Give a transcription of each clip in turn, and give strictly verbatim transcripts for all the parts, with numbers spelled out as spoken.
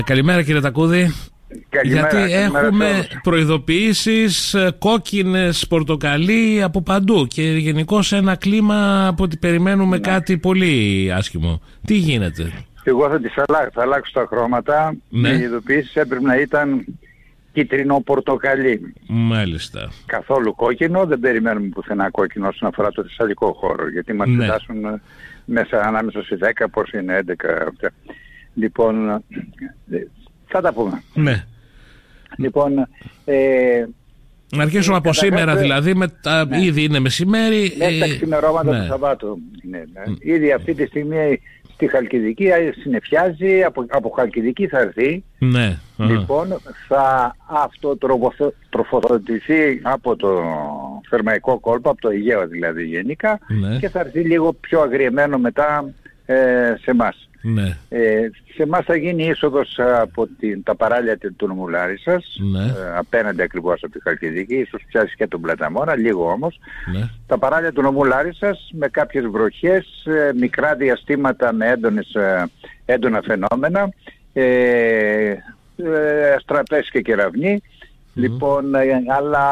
Καλημέρα κύριε Τακούδη. Καλημέρα, Γιατί καλημέρα έχουμε προειδοποιήσεις κόκκινες, πορτοκαλί από παντού και γενικώς ένα κλίμα από ότι περιμένουμε ναι. κάτι πολύ άσχημο. Τι γίνεται? Εγώ θα τις αλλάξω, θα αλλάξω τα χρώματα. Ναι. Οι ειδοποιήσεις έπρεπε να ήταν κίτρινο-πορτοκαλί. Μάλιστα. Καθόλου κόκκινο, δεν περιμένουμε πουθενά κόκκινο όσον αφορά το θεσσαλικό χώρο, γιατί μας ναι. κοιτάσουν μέσα ανάμεσα στις δέκα, πώς είναι έντεκα. Λοιπόν, θα τα πούμε. Ναι. Λοιπόν, ε, να αρχίσουμε από σήμερα δηλαδή, με τα, ναι. ήδη είναι μεσημέρι. Μέσα στα ξημερώματα ναι. του Σαββάτου. Ναι, ναι. Ήδη αυτή τη στιγμή στη Χαλκιδική συννεφιάζει, από, από Χαλκιδική θα έρθει. Ναι. Λοιπόν, θα αυτοτροφοδοτηθεί από το θερμαϊκό κόλπο, από το Αιγαίο δηλαδή γενικά, ναι. και θα έρθει λίγο πιο αγριεμένο μετά ε, σε εμάς. Ναι. Ε, σε εμάς θα γίνει είσοδος από την, τα παράλια του Νομουλάρισσας, ναι. ε, απέναντι ακριβώς από τη Χαλκιδική, ίσως πιάσει και τον Πλαταμόρα, λίγο όμως. Ναι. Τα παράλια του Νομουλάρισσας με κάποιες βροχές, ε, μικρά διαστήματα με έντονες, ε, έντονα φαινόμενα, ε, ε, αστραπές και κεραυνοί. Mm. Λοιπόν, ε, αλλά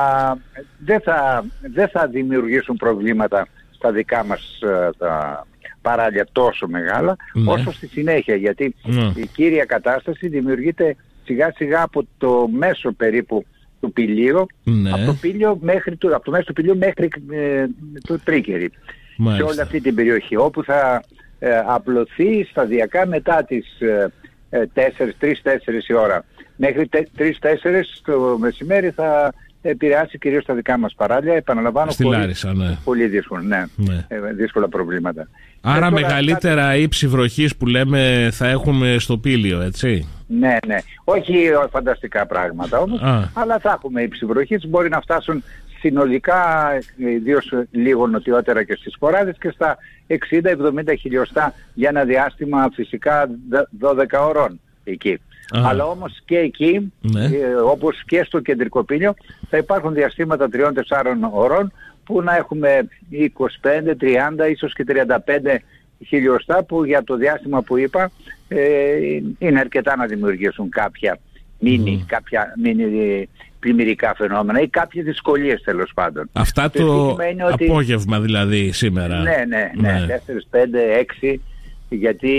δεν θα, δεν θα δημιουργήσουν προβλήματα στα δικά μας ε, τα παράλια τόσο μεγάλα, ναι. όσο στη συνέχεια, γιατί ναι. η κύρια κατάσταση δημιουργείται σιγά σιγά από το μέσο περίπου του Πηλίου, ναι. από, το πήλιο μέχρι το, από το μέσο του Πηλίου μέχρι ε, το Τρίκερι, σε όλη αυτή την περιοχή, όπου θα ε, απλωθεί σταδιακά μετά τις ε, τρεις τέσσερις η ώρα. Μέχρι τρεις τέσσερις το μεσημέρι θα επηρεάσει κυρίως τα δικά μας παράλια, επαναλαμβάνω, στη Λάρισα, ναι. πολύ δύσκολα, ναι, ναι. Ε, δύσκολα προβλήματα. Άρα τώρα, μεγαλύτερα κάτι... ύψη βροχής που λέμε θα έχουμε στο Πήλιο, έτσι? Ναι, ναι. Όχι φανταστικά πράγματα όμως, Α. αλλά θα έχουμε ύψη βροχής, μπορεί να φτάσουν συνολικά, ιδίως λίγο νοτιότερα και στις Σποράδες, και στα εξήντα εβδομήντα χιλιοστά για ένα διάστημα φυσικά δώδεκα ώρων εκεί. Α. Αλλά όμως και εκεί, ναι. ε, όπως και στο κεντρικό Πήλιο, θα υπάρχουν διαστήματα τριών τεσσάρων ώρων που να έχουμε είκοσι πέντε, τριάντα, ίσως και τριάντα πέντε χιλιοστά, που για το διάστημα που είπα ε, είναι αρκετά να δημιουργήσουν κάποια μίνι, mm. κάποια μίνι πλημμυρικά φαινόμενα ή κάποιες δυσκολίες τέλος πάντων. Αυτά το, το απόγευμα ότι... δηλαδή σήμερα. Ναι, ναι, ναι, ναι. τέσσερα, πέντε, έξι, γιατί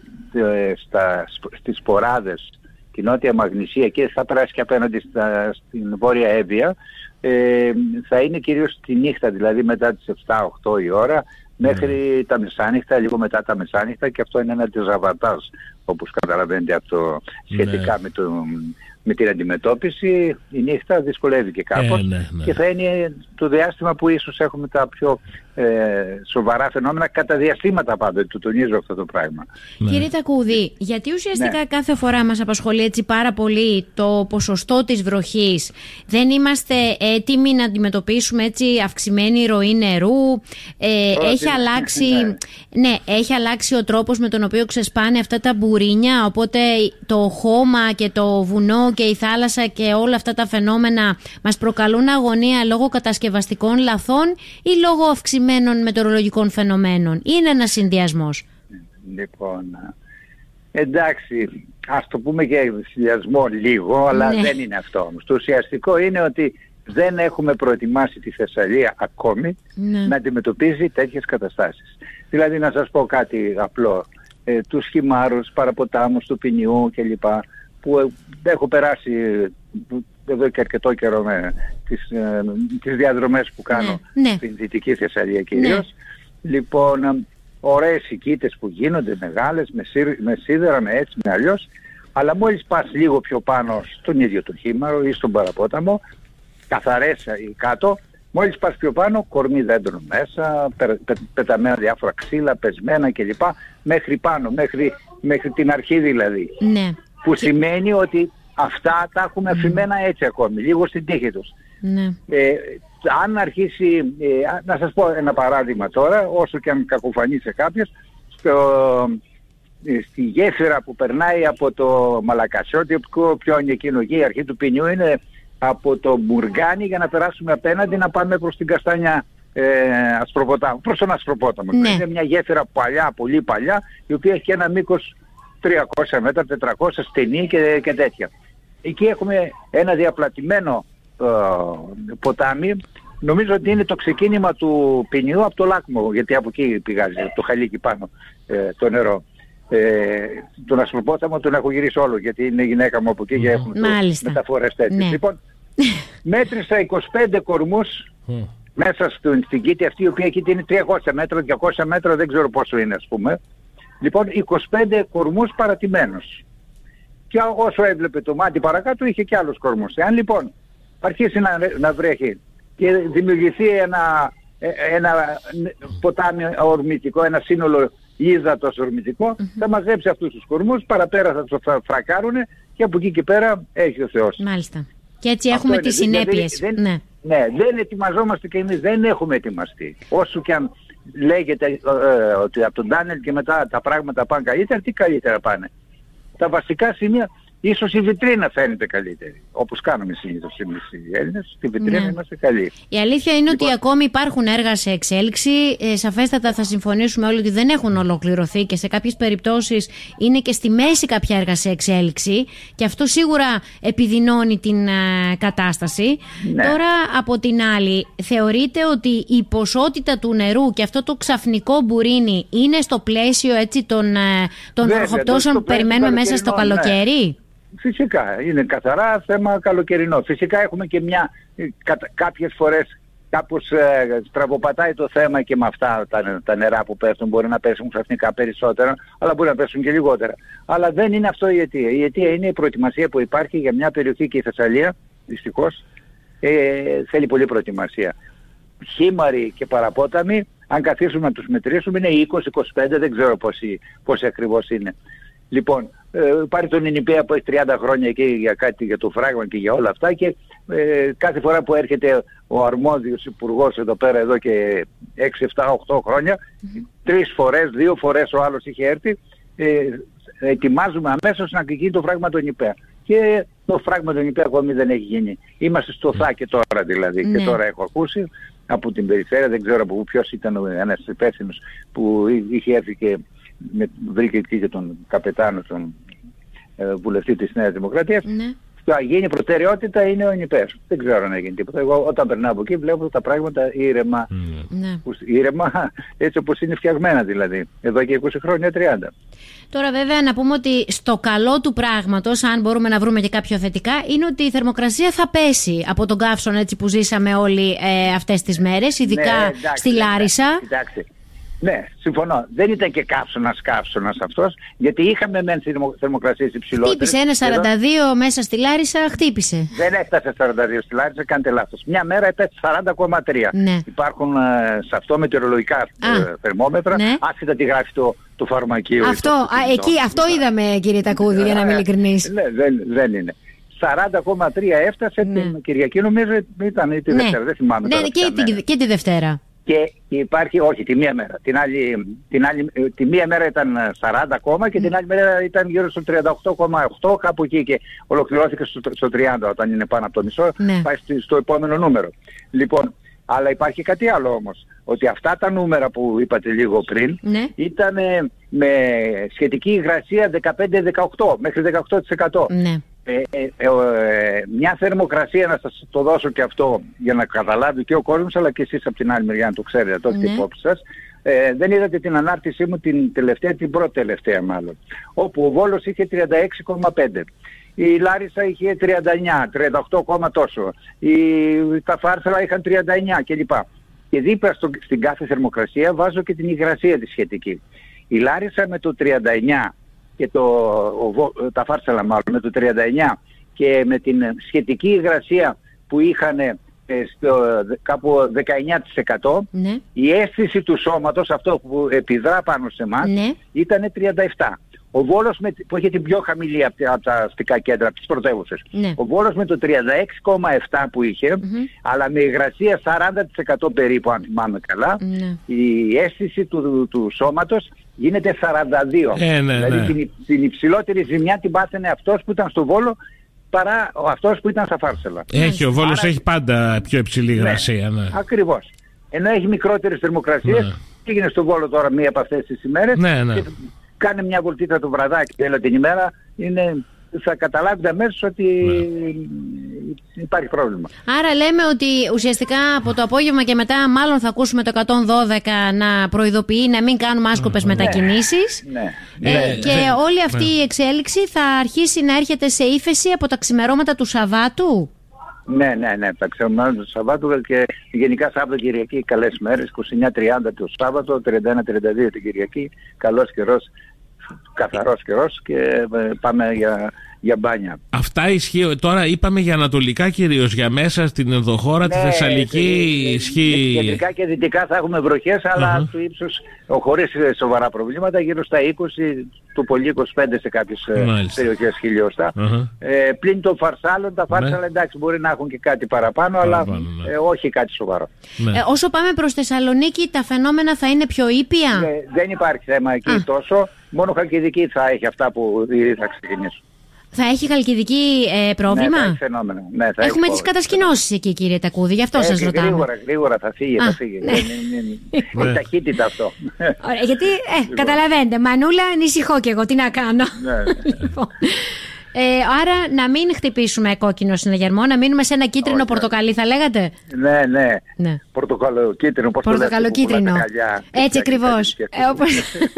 ε, στα, στις Σποράδες, τη Νότια Μαγνησία, και θα περάσει και απέναντι στα, στην Βόρεια Εύβοια, ε, θα είναι κυρίως τη νύχτα, δηλαδή μετά τις επτά οκτώ η ώρα μέχρι mm. τα μεσάνυχτα, λίγο μετά τα μεσάνυχτα, και αυτό είναι ένα της ζαβατάζ, όπως καταλαβαίνετε από το, σχετικά mm. με, το, με την αντιμετώπιση. Η νύχτα δυσκολεύει και κάπως, mm, ναι, ναι. και θα είναι το διάστημα που ίσως έχουμε τα πιο ε, σοβαρά φαινόμενα, κατά διαστήματα πάντοτε, το τονίζω αυτό το πράγμα. Ναι. Κύριε Τακούδη, γιατί ουσιαστικά ναι. κάθε φορά μας απασχολεί έτσι πάρα πολύ το ποσοστό της βροχής? Δεν είμαστε έτοιμοι να αντιμετωπίσουμε έτσι αυξημένη ροή νερού? Ε, έχει, αλλάξει, ναι. ναι, έχει αλλάξει ο τρόπος με τον οποίο ξεσπάνε αυτά τα μπουρίνια, οπότε το χώμα και το βουνό και η θάλασσα και όλα αυτά τα φαινόμενα μας προκαλούν αγωνία λόγω κατασκευαστικών λαθών ή λόγω αυξημένων μετεωρολογικών φαινομένων? Είναι ένας συνδυασμός? Λοιπόν, εντάξει, ας το πούμε και συνδυασμό λίγο, αλλά ναι. δεν είναι αυτό όμως. Το ουσιαστικό είναι ότι δεν έχουμε προετοιμάσει τη Θεσσαλία ακόμη ναι. να αντιμετωπίζει τέτοιες καταστάσεις. Δηλαδή, να σας πω κάτι απλό, ε, τους χυμάρους, παραποτάμους του Ποινιού κλπ, που ε, έχω περάσει εδώ και αρκετό καιρό με τις, ε, τις διαδρομές που κάνω ναι, ναι. στην Δυτική Θεσσαλία κυρίως. Ναι. Λοιπόν, ε, ωραίες οικίτες που γίνονται μεγάλες, με, σί, με σίδερα, με έτσι, με αλλιώς, αλλά μόλις πας λίγο πιο πάνω στον ίδιο το χήμαρο ή στον παραπόταμο, καθαρές κάτω, μόλις πας πιο πάνω, κορμί δέντρων μέσα, πε, πε, πεταμένα διάφορα ξύλα, πεσμένα κλπ, μέχρι πάνω, μέχρι, μέχρι την αρχή δηλαδή. Ναι. Που και... σημαίνει ότι αυτά τα έχουμε αφημένα έτσι ακόμη, λίγο στην τύχη τους. Ναι. Ε, αν αρχίσει, ε, να σας πω ένα παράδειγμα τώρα, όσο και αν κακοφανεί σε κάποιες, στο, στη γέφυρα που περνάει από το Μαλακασιώτη, ποιο είναι εκείνο εκεί, η αρχή του Ποινιού είναι από το Μπουργκάνι, για να περάσουμε απέναντι να πάμε προς την Καστανιά, ε, Ασπροποτάμο, προς τον Ασπροπόταμο. Ναι. Είναι μια γέφυρα παλιά, πολύ παλιά, η οποία έχει ένα μήκος τριακόσια μέτρα, τετρακόσια στενή και, και τέτοια. Εκεί έχουμε ένα διαπλατημένο ε, ποτάμι. Νομίζω ότι είναι το ξεκίνημα του ποινιού από το Λάκμο, γιατί από εκεί πηγάζει, από το Χαλίκι πάνω ε, το νερό. Ε, τον Ασπροπόταμο τον έχω γυρίσει όλο, γιατί είναι η γυναίκα μου από εκεί και έχουν μεταφορές τέτοιες. Ναι. Λοιπόν, μέτρησα είκοσι πέντε κορμούς μέσα στην, στην Κήτη αυτή, η οποία Κήτη είναι τριακόσια μέτρα, διακόσια μέτρα, δεν ξέρω πόσο είναι ας πούμε. Λοιπόν, είκοσι πέντε κορμούς παρατημένους. Και όσο έβλεπε το μάτι παρακάτω είχε και άλλους κορμούς. Εάν λοιπόν αρχίσει να, να βρέχει και δημιουργηθεί ένα, ένα ποτάμι ορμητικό, ένα σύνολο ύδατος ορμητικό, mm-hmm. θα μαζέψει αυτούς τους κορμούς, παραπέρα θα τους φρακάρουνε και από εκεί και πέρα έχει ο Θεός. Μάλιστα. Και έτσι αυτό έχουμε τις συνέπειες. Δεν, ναι. ναι, δεν ετοιμαζόμαστε και εμείς, δεν έχουμε ετοιμαστεί. Όσο και αν λέγεται ε, ότι από τον Ντάνιελ και μετά τα πράγματα πάνε καλύτερα, τι καλύτερα πάνε. Τα βασικά σημεία, ίσως η βιτρίνα φαίνεται καλύτερη. Όπως κάνουμε συνήθως εμείς οι Έλληνες, στη βιτρίνα ναι. είμαστε καλοί. Η αλήθεια είναι λοιπόν, ότι ακόμη υπάρχουν έργα σε εξέλιξη. Ε, σαφέστατα θα συμφωνήσουμε όλοι ότι δεν έχουν ολοκληρωθεί και σε κάποιες περιπτώσεις είναι και στη μέση κάποια έργα σε εξέλιξη. Και αυτό σίγουρα επιδεινώνει την ε, κατάσταση. Ναι. Τώρα, από την άλλη, θεωρείτε ότι η ποσότητα του νερού και αυτό το ξαφνικό μπουρίνι είναι στο πλαίσιο έτσι, των, των βροχοπτώσεων που περιμένουμε μέσα στο καλοκαίρι? Ναι. Φυσικά, είναι καθαρά θέμα καλοκαιρινό. Φυσικά έχουμε και μια, κα, κάποιες φορές κάπως ε, στραβοπατάει το θέμα και με αυτά τα, τα νερά που πέφτουν. Μπορεί να πέσουν ξαφνικά περισσότερα, αλλά μπορεί να πέσουν και λιγότερα. Αλλά δεν είναι αυτό η αιτία. Η αιτία είναι η προετοιμασία που υπάρχει για μια περιοχή, και η Θεσσαλία, δυστυχώς, ε, θέλει πολλή προετοιμασία. Χήμαροι και παραπόταμοι, αν καθίσουμε να τους μετρήσουμε, είναι είκοσι είκοσι πέντε, δεν ξέρω πόσοι, πόσοι ακριβώς είναι. Λοιπόν, ε, πάρει τον Ινιπέα που έχει τριάντα χρόνια εκεί για κάτι, για το φράγμα και για όλα αυτά, και ε, κάθε φορά που έρχεται ο αρμόδιος υπουργός εδώ πέρα εδώ και έξι, επτά, οκτώ χρόνια, mm-hmm. τρεις φορές, δύο φορές ο άλλος είχε έρθει, ε, ετοιμάζουμε αμέσως να γίνει το φράγμα του Ινιπέα. Και το φράγμα του Ινιπέα ακόμη δεν έχει γίνει. Είμαστε στο ΘΑ και τώρα δηλαδή. Mm-hmm. Και τώρα έχω ακούσει από την περιφέρεια, δεν ξέρω από ποιος ήταν ένας υπεύθυνος που είχε έρθει και με, βρήκε εκεί και τον καπετάνο, τον ε, βουλευτή της Νέας Δημοκρατίας. Ναι. Θα γίνει προτεραιότητα είναι ο Ινιπέας. Δεν ξέρω αν έγινε τίποτα. Εγώ όταν περνάω από εκεί βλέπω τα πράγματα ήρεμα. Ναι. Που, ήρεμα έτσι όπως είναι φτιαγμένα δηλαδή. Εδώ και είκοσι χρόνια, τριάντα. Τώρα βέβαια να πούμε ότι στο καλό του πράγματος, αν μπορούμε να βρούμε και κάποιο θετικά, είναι ότι η θερμοκρασία θα πέσει από τον καύσωνα έτσι που ζήσαμε όλοι ε, αυτές τις μέρες, ειδικά ναι, εντάξει, στη Λάρισα. Εντάξει. Ναι, συμφωνώ. Δεν ήταν και καύσωνας καύσωνας αυτός, γιατί είχαμε μεν θερμοκρασίες υψηλότερες. Χτύπησε ένα σαράντα δύο εδώ... μέσα στη Λάρισα, χτύπησε. Δεν έφτασε σαράντα δύο στη Λάρισα, κάντε λάθος. Μια μέρα έπεσε σαράντα κόμμα τρία. Ναι. Υπάρχουν ε, σε αυτό μετεωρολογικά ε, θερμόμετρα, ναι. άσχετα τι γράφει το, το φαρμακείο. Αυτό, το, α, εκεί, αυτό είδαμε κύριε Τακούδη, για να είμαι ειλικρινής. Ναι, δεν, δεν είναι. σαράντα κόμμα τρία έφτασε ναι. την Κυριακή, νομίζω ήταν ή τη ναι. Δευτέρα, δεν θυμάμαι. Ναι, και, τη, και τη Δευτέρα. Και υπάρχει, όχι, τη μία μέρα. Την άλλη, την άλλη, τη μία μέρα ήταν σαράντα ακόμα και mm. την άλλη μέρα ήταν γύρω στο τριάντα οκτώ κόμμα οκτώ, κάπου εκεί, και ολοκληρώθηκε στο, στο τριάντα, όταν είναι πάνω από το μισό, ναι. πάει στο, στο επόμενο νούμερο. Λοιπόν, αλλά υπάρχει κάτι άλλο όμως, ότι αυτά τα νούμερα που είπατε λίγο πριν, ναι. ήταν με σχετική υγρασία δεκαπέντε με δεκαοκτώ, μέχρι δεκαοκτώ τοις εκατό. Ναι. Ε, ε, ε, ε, μια θερμοκρασία, να σας το δώσω και αυτό για να καταλάβει και ο κόσμος, αλλά και εσείς από την άλλη μεριά να το ξέρετε, το έχετε υπόψη σας. Ε, δεν είδατε την ανάρτησή μου την τελευταία, την πρώτη τελευταία μάλλον, όπου ο Βόλος είχε τριάντα έξι κόμμα πέντε, η Λάρισα είχε τριάντα εννιά, τριάντα οκτώ, τόσο, η, τα Φάρσαλα είχαν τριάντα εννιά κλπ. Και δίπλα στο, στην κάθε θερμοκρασία βάζω και την υγρασία τη σχετική. Η Λάρισα με το τριάντα εννιά και το, ο, τα Φάρσαλα μάλλον με το τριάντα εννιά και με την σχετική υγρασία που είχαν ε, στο, κάπου δεκαεννιά τοις εκατό, ναι. η αίσθηση του σώματος, αυτό που επιδρά πάνω σε εμάς, ναι. ήταν τριάντα επτά. Ο Βόλος με, που είχε την πιο χαμηλή από, από τα αστικά κέντρα, από τις πρωτεύουσες. Ναι. Ο Βόλος με το τριάντα έξι κόμμα επτά που είχε, mm-hmm. αλλά με υγρασία σαράντα τοις εκατό περίπου, αν θυμάμαι καλά, ναι. η αίσθηση του, του, του σώματος γίνεται σαράντα δύο. Ε, ναι, δηλαδή ναι. Την, την υψηλότερη ζημιά την πάθαινε αυτός που ήταν στο Βόλο παρά αυτός που ήταν στα Φάρσαλα. Έχει, ο Βόλος Άρα... έχει πάντα πιο υψηλή υγρασία. Ναι, ναι. Ακριβώς. Ενώ έχει μικρότερες θερμοκρασίες, ναι. πήγαινε στο Βόλο τώρα μία από αυτές τις ημέρες. Ναι, ναι. κάνε μια βολτίτσα το βραδάκι τέλο την ημέρα, είναι, θα καταλάβετε αμέσως ότι ναι. υπάρχει πρόβλημα. Άρα λέμε ότι ουσιαστικά από το απόγευμα και μετά μάλλον θα ακούσουμε το εκατόν δώδεκα να προειδοποιεί να μην κάνουμε άσκοπες ναι. μετακινήσεις ναι. Ε, ναι. και ναι. όλη αυτή ναι. η εξέλιξη θα αρχίσει να έρχεται σε ύφεση από τα ξημερώματα του Σαββάτου. Ναι, ναι, ναι, τα ξεμονάζουμε του Σαββάτου και γενικά Σάββατο Κυριακή καλές μέρες, είκοσι εννιά τριάντα το Σάββατο, τριάντα ένα τριάντα δύο την Κυριακή, καλός καιρός, καθαρός καιρός και πάμε για, για μπάνια. Αυτά ισχύει, τώρα είπαμε για ανατολικά κυρίως, για μέσα στην ενδοχώρα, ναι, τη Θεσσαλική ναι, ισχύει. Κεντρικά και δυτικά θα έχουμε βροχές, αλλά uh-huh. του ύψους, χωρίς σοβαρά προβλήματα, γύρω στα είκοσι, του πολύ είκοσι πέντε σε κάποιες Μάλιστα. περιοχές χιλιοστά. Uh-huh. Ε, πλην των φαρσάλων, τα φάρσαλα ναι. εντάξει μπορεί να έχουν και κάτι παραπάνω, παραπάνω αλλά ναι. ε, όχι κάτι σοβαρό. Ναι. Ε, όσο πάμε προς Θεσσαλονίκη, τα φαινόμενα θα είναι πιο ήπια. Ε, δεν υπάρχει θέμα εκεί ah. τόσο, μόνο Χαλκιδική θα έχει αυτά που θα ξεκινήσουν. Θα έχει Χαλκιδική ε, πρόβλημα. Ναι, θα έχει φαινόμενα. Ναι, θα Έχουμε έχει τις κατασκηνώσεις εκεί, κύριε Τακούδη, γι' αυτό ε, σας ρωτάμε. Γρήγορα, γρήγορα θα φύγει, Α, θα φύγει. Ναι. Είναι ταχύτητα αυτό. Ωραία, γιατί, ε, καταλαβαίνετε, Μανούλα, ανησυχώ κι εγώ, τι να κάνω. Ναι. Ε, άρα να μην χτυπήσουμε κόκκινο συναγερμό, να μείνουμε σε ένα κίτρινο okay. πορτοκαλί, θα λέγατε. Ναι, ναι. ναι. Πορτοκαλοκίτρινο, πώς Πορτοκαλοκίτρινο. Το λέτε, έτσι ακριβώς. Ε, όπως...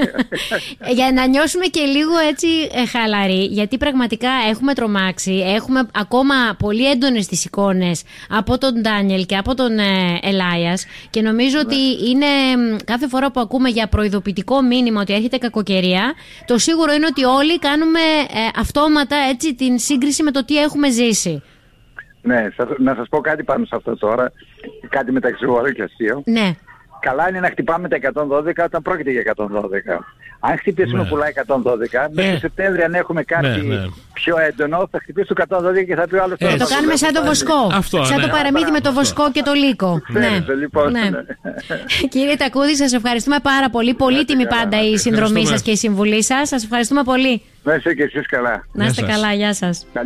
Για να νιώσουμε και λίγο έτσι ε, χαλαροί, γιατί πραγματικά έχουμε τρομάξει, έχουμε ακόμα πολύ έντονες τις εικόνες από τον Ντάνιελ και από τον ε, Ελάιας και νομίζω ναι. ότι είναι κάθε φορά που ακούμε για προειδοποιητικό μήνυμα ότι έρχεται κακοκαιρία, το σίγουρο είναι ότι όλοι κάνουμε ε, αυτόματα έτσι την σύγκριση με το τι έχουμε ζήσει. Ναι, να σας πω κάτι πάνω σε αυτό τώρα, κάτι μεταξύ βορρά και αστείο. Ναι. Καλά είναι να χτυπάμε τα εκατόν δώδεκα όταν πρόκειται για εκατόν δώδεκα. Αν χτυπήσουμε ναι. πολλά εκατόν δώδεκα, ναι. μέχρι Σεπτέμβρη αν έχουμε κάτι ναι, ναι. πιο έντονο, θα χτυπήσει το εκατόν δώδεκα και θα πει άλλο τώρα. Θα το κάνουμε σαν το βοσκό. Αυτό, σαν ναι. το παραμύθι με το βοσκό και το λύκο. Ναι. Λοιπόν, ναι. Ναι. Κύριε Τακούδη, σας ευχαριστούμε πάρα πολύ. Πολύτιμη πάντα η συνδρομή σας και η συμβουλή σας. Σας ευχαριστούμε πολύ. Να είστε και εσείς καλά. Να είστε καλά, γεια σας.